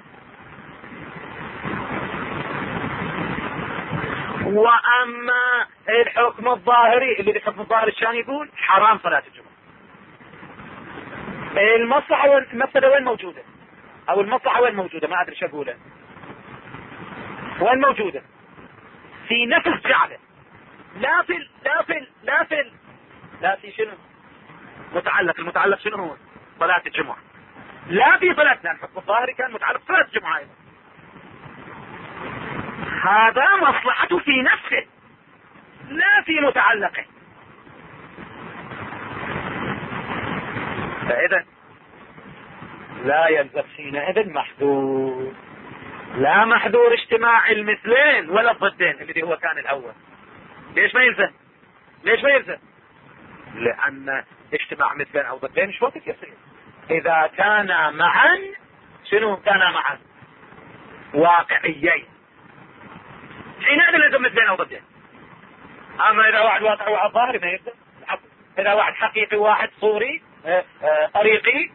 وأما الحكم الظاهري اللي الحكم الظاهري الشان يقول حرام صلاة الجمعة. المصلحة والمفسدة وين موجودة؟ أو المصلحة وين موجودة؟ ما أدري شو أقوله. وين موجودة؟ في نفس جعله، لا في لا في لا في لا في شنو؟ متعلق. المتعلق شنو هو؟ صلاة الجمعة. لا في صلاة، لأن الحكم الظاهري كان متعلق صلاة الجمعة أيضا. هذا مصلحته في نفسه لا في متعلقه. فإذا لا يلزم حينئذ محذور، لا محذور اجتماع المثلين ولا الضدين اللي هو كان الأول. ليش ما يلزم؟ ليش ما يلزم؟ لأن اجتماع مثلين أو ضدين شو وقت يصير؟ إذا كان معا شنو كان معا؟ واقعيين، حينئذ لازم مثلين أو ضدين. أما إذا واحد واقعي وواحد ظاهري ما يلزم. إذا واحد حقيقي وواحد صوري اه اه طريقي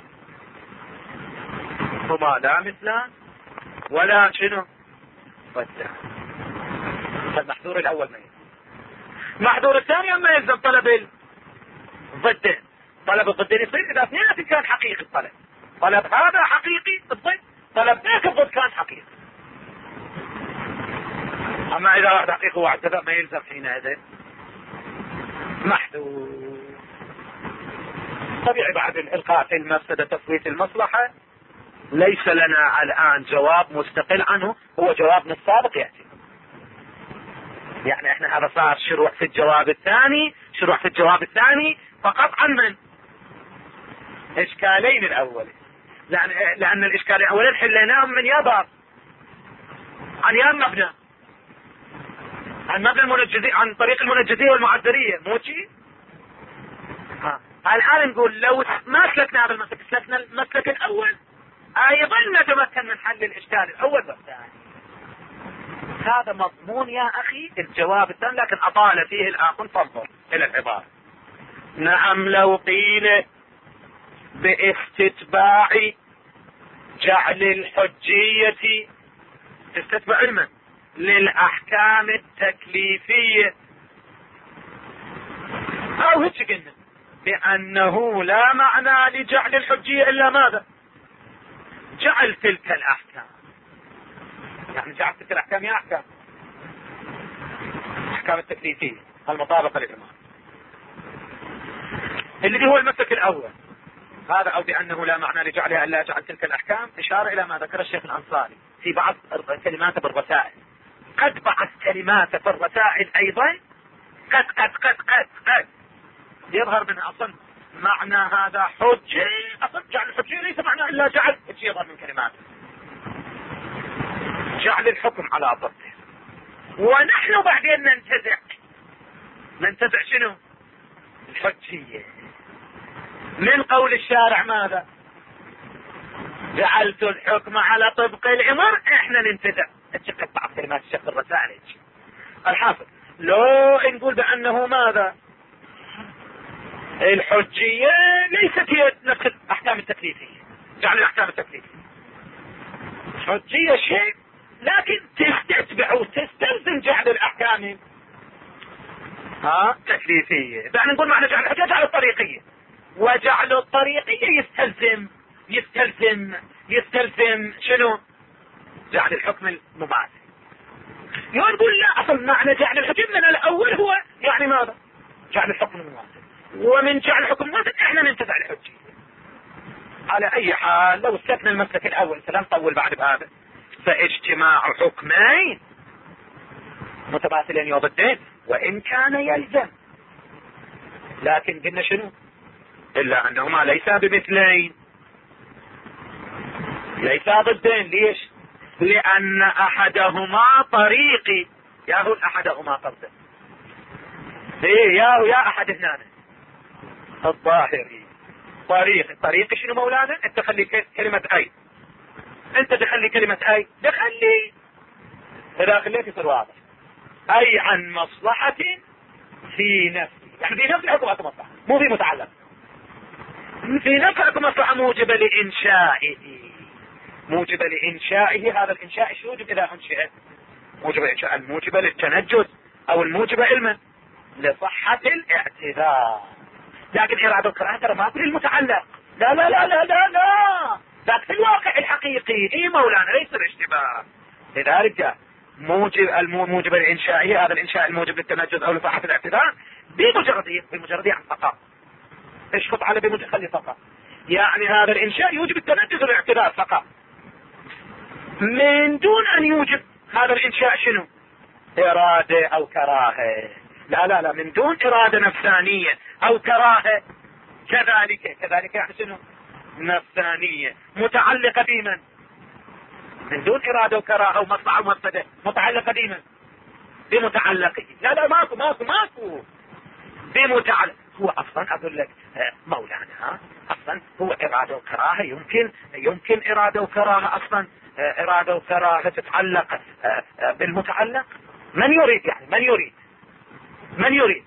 هما لا مثلان ولا شنو ضدان. فالمحذور الأول ما يلزم. المحذور الثاني أما يلزم طلب الضدين. طلب الضدين يصير إذا اثنين كان حقيقي الطلب. طلب هذا حقيقي الضد، طلب ذاك الضد كان حقيقي. أما إذا واحد حقيقي وواحد كذا ما يلزم حينئذ محذور. طبيعي بعد الإلقاء في المفسدة تفويت المصلحة ليس لنا الآن جواب مستقل عنه، هو جوابنا السابق يأتي. يعني احنا هذا صار شروع في الجواب الثاني، شروع في الجواب الثاني فقط عن من؟ اشكالين الاولين. لان لان الاشكالين الاولين حليناهم من يا باب عن يا مبنى، عن مبنى المنجزي، عن طريق المنجزية والمعذرية، مو شيء؟ ها الان نقول لو ما سلكنا هذا المسلك، سلكنا المسلك الاول ايضا نتمكن من حل الاشكال الاول والثاني. هذا مضمون يا اخي الجواب الثاني، لكن اطال فيه الاخر. فانظر الى العبارة. نعم لو قيل باستتباع جعل الحجية، استتباع علما للأحكام التكليفية، أو هيك قلنا بأنه لا معنى لجعل الحجية إلا ماذا؟ جعل تلك الأحكام. يعني جعل تلك الأحكام يا أحكام أحكام التكليفية المطابقة للإمام. اللي هو المسلك الاول هذا، او بانه لا معنى لجعلها الا جعل تلك الاحكام، اشاره الى ما ذكر الشيخ الانصاري في بعض كلماته بالرسائل. قد بعض كلماته في الرسائل ايضا قد قد قد قد قد يظهر منها اصلا معنى هذا حجة. اصلا جعل الحجة ليس معنى الا جعل حجة، يظهر من كلماته جعل الحكم على ضده. ونحن بعدين ننتزع ننتزع شنو؟ الحجية من قول الشارع ماذا؟ جعلت الحكم على طبق الامر. احنا ننتزع اتشكت بعض كلمات الشيخ الرسائل الحافظ. لو نقول بانه ماذا؟ الحجية ليست هي نفس الاحكام التكليفية، جعل الاحكام التكليفية حجية شيء، لكن تستتبع وتستلزم جعل الاحكام ها تكليفية. فاحنا نقول معنى جعل الحجية جعل الطريقية، وجعل الطريقية يستلزم يستلزم يستلزم شنو؟ جعل الحكم المماثل. يقول لا، اصل معنى جعل الحكم من الاول هو يعني ماذا؟ جعل الحكم المماثل، ومن جعل الحكم المماثل احنا ننتزع الحجة. على اي حال لو استثنى المسلك الاول سلام طول بعد بهذا، فاجتماع حكمين متماثلين وضدين وان كان يلزم، لكن قلنا شنو؟ الا انهما ليسا بمثلين، ليسا ضدين. ليش؟ لان احدهما طريقي. يا هو احدهما طرد ايه يا يا احد هنا الظاهري طريق. الطريق شنو مولانا؟ انت خلي كلمة اي، انت تخلي كلمة اي تخلي اذا خليت يصير واضح. اي عن مصلحة في نفسي، يعني في نفسي حكم مصلحة مو في متعلق، في نفسي حكم مصلحة موجبة لانشائه، موجبة لانشائه. هذا الانشاء شو يوجب اذا انشئ؟ موجبة الانشاء الموجبة للتنجز او الموجبة علما لصحة الاعتذار. لكن إرادة القراءة ترى ما في المتعلق، لا لا لا لا لا لا، لكن في الواقع الحقيقي اي مولانا ليس الاشتباه. لذلك موجب الموجب الانشائي، هذا الانشاء الموجب للتنجز او لصحة الاعتذار بمجردية بمجردية عن فقط. اشفط على بمجرد خلي فقط، يعني هذا الانشاء يوجب التنجز والاعتذار فقط، من دون ان يوجب هذا الانشاء شنو؟ إرادة او كراهة. لا لا لا، من دون إرادة نفسانية أو كراهة. كذلك كذلك يعني شنو؟ نفسانية متعلقة بمن؟ من دون إرادة وكراهة ومصلحة ومفسدة، متعلقة بمن؟ بمتعلقه. لا لا ماكو ماكو ماكو بمتعلق. هو أصلا أقول لك مولانا أصلا هو إرادة وكراهة، يمكن يمكن إرادة وكراهة أصلا إرادة وكراهة تتعلق بالمتعلق. من يريد يعني من يريد من يريد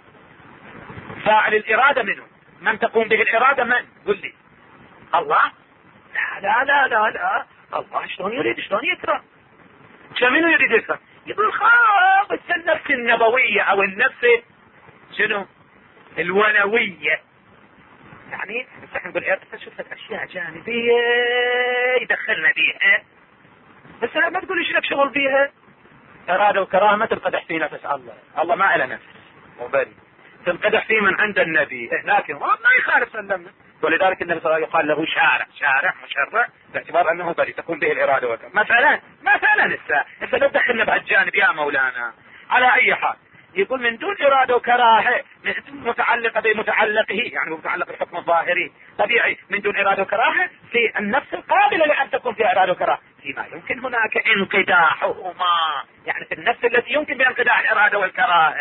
فاعل الإرادة منه؟ من تقوم به الإرادة؟ من؟ قل لي. الله؟ لا لا لا لا لا، الله شلون يريد؟ شلون يكره؟ شلون يريد يكره؟ يقول خلاص النفس النبوية او النفس شنو الولوية، يعني نحن نقول ايه شوف لك اشياء جانبية يدخلنا بيها، بس ما تقول ايش لك شغل بيها. إرادة وكراهة ما تنقدح في نفس الله، الله ما إله نفس وبري، تنقدح في من عند النبي، لكن ما يخالف سلمنا. ولذلك النبي صلى الله عليه وسلم يقال له شارع شارع مشرع باعتبار أنه بري تكون به الإرادة والكراهة. مثلا مثلا السا السا لو دخلنا بهالجانب يا مولانا. على أي حال يقول من دون إرادة وكراهة متعلقة بمتعلقه، يعني متعلق بالحكم الظاهري طبيعي، من دون إرادة وكراهة في النفس القابلة لأن تكون فيها إرادة وكراهة، فيما يمكن هناك انقداحهما، يعني في النفس التي يمكن بانقداح الإرادة والكراهة،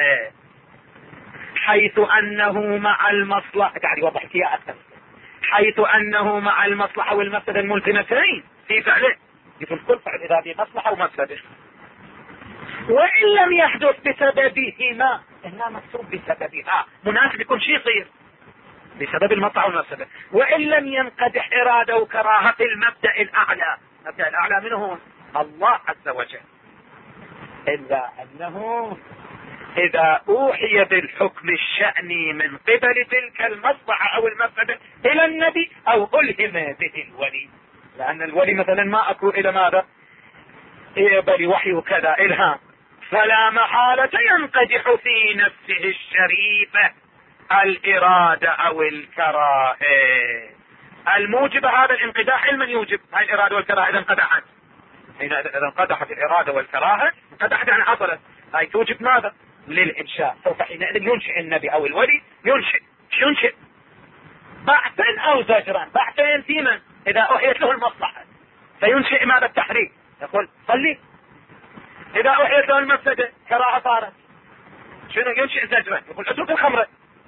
حيث أنه مع المصلحة، يعني يوضح فيها أكثر، حيث أنه مع المصلحة والمفسدة الملزمتين في فعله، يكون كل فعل إذا به مصلحة ومفسدة، وإن لم يحدث بسببهما، إنما مكتوب بسببها، مناسب يكون شيء يصير بسبب المصلحة والمفسدة، وإن لم ينقدح إرادة وكراهة المبدأ الأعلى. المبدأ الأعلى منه هو الله عز وجل، إلا أنه إذا أوحي بالحكم الشأني من قبل تلك المصلحة أو المفسدة إلى النبي أو ألهم به الولي، لأن الولي مثلا ما أكو إلى ماذا؟ إقبل وحي كذا إلهام، فلا محالة ينقدح في نفسه الشريفة الإرادة أو الكراهة الموجبة هذا الانقداح علما يوجب هاي الإرادة والكراهة إذا انقدحت. إذا انقدحت الإرادة والكراهة انقدحت يعني حصلت. هاي توجب ماذا؟ للإنشاء. سوف حينئذ ينشئ النبي أو الولي ينشئ ينشئ بعثا أو زجرا. بعثين في من؟ إذا أحيت له المصلحة فينشئ ماذا؟ التحريم. يقول صلي. إذا أحيت له المفسدة كراهة صارت شنو؟ ينشئ زجرا. يقول اترك الخمر.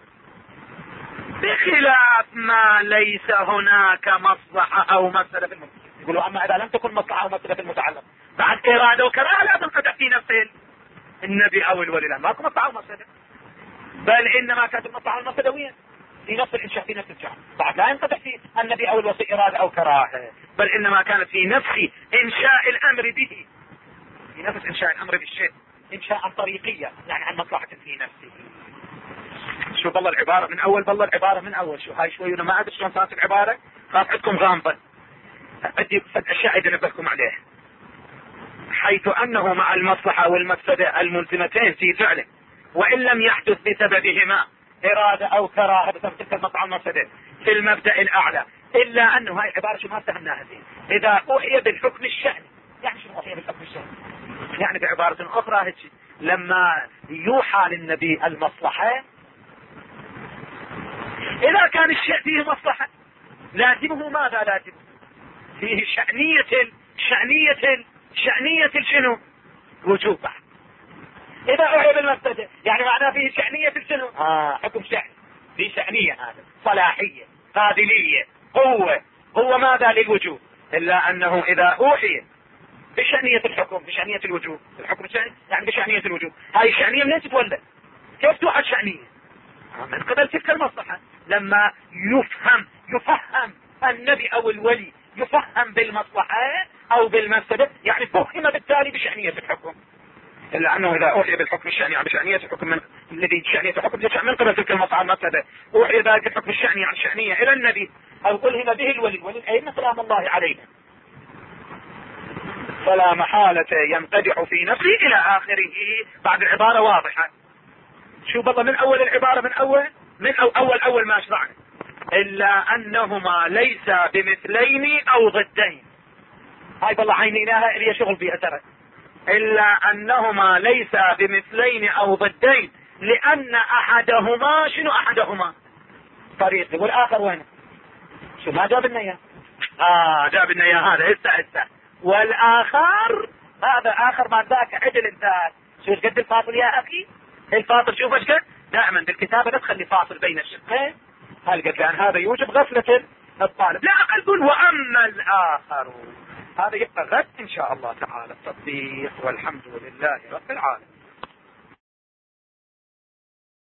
بخلاف ما ليس هناك مصلحة أو مفسدة في المتعلق. يقولوا أما إذا لم تكن مصلحة أو مفسدة في المتعلق بعد إرادة وكراهة لا تنقدح في نفس النبي أو الولي. لا ماكو مصلحة أو مفسدة، بل إنما كانت المصلحة المفسدة وين؟ في نفس الإنشاء في نفس الجهة. بعد لا ينقدح في النبي أو الوصي إرادة أو كراهة، بل إنما كانت في نفس إنشاء الأمر به، في نفس إنشاء الأمر بالشيء إنشاء طريقية يعني عن مصلحة في نفسه. شو بالله العبارة من أول، بالله العبارة من أول شو هاي شوي. ما أدري شلون صارت العبارة، خاف عندكم غامضة. أدي أشياء أنبهكم عليها. حيث أنه مع المصلحة والمفسدة الملزمتين في فعله وإن لم يحدث بسببهما إرادة أو كراهة بسبب تلك المصلحة والمفسدة في المبدأ الأعلى، إلا أنه هاي العبارة شو ما فهمناها زين. إذا أوحي بالحكم الشأني، يعني شو أوحي بالحكم الشأني؟ يعني بعبارة أخرى هيك لما يوحى للنبي المصلحة، إذا كان الشيء فيه مصلحة لازمه ماذا؟ لازمه فيه شأنية شأنية شأنية شنو؟ وجوب. إذا أوحي بالمفسدة يعني معناه فيه شأنية شنو؟ آه حكم شأن، فيه شأنية، هذا صلاحية قابلية قوة. هو ماذا؟ للوجوب. إلا أنه إذا أوحي بشأنية الحكم بشأنية الوجوب، الحكم الشأني يعني بشأنية الوجوب، هاي الشأنية منين تتولد؟ كيف توحد شأنية؟ من قبل تلك المصلحة. لما يفهم يفهم النبي أو الولي يفهم بالمصلحة أو بالمفسدة يعني فهم بالتالي بشأنية الحكم. إلا أنه إذا أوحي بالحكم الشأني عن شأنية الحكم من الذي شأنية الحكم من قبل تلك المصلحة المفسدة، أوحي ذلك الحكم الشأني عن شأنية إلى النبي أو ألهم به الولي، الولي أين سلام الله علينا، فلا محالة ينقدح في نفسه إلى آخره. بعد العبارة واضحة. شو بالله من أول العبارة من أول من أو أول أول ما شرعنا، إلا أنهما ليس بمثلين أو ضدين. هاي بالله عينيناها اللي شغل فيها ترى. إلا أنهما ليس بمثلين أو ضدين لأن أحدهما شنو؟ أحدهما طريقي والآخر وين؟ شو ما جاب لنا اياه؟ آه جاب لنا اياه هذا هسه هسه والآخر هذا آخر ما ذاك عدل. انت شو ايش قد الفاصل يا أخي؟ الفاصل شوف ايش قد دائما بالكتابة لا تخلي فاصل بين الشقين. هل قد لأن هذا يوجب غفلة الطالب. لا أقول وأما الآخر، هذا يبقى غد إن شاء الله تعالى التطبيق. والحمد لله رب العالمين.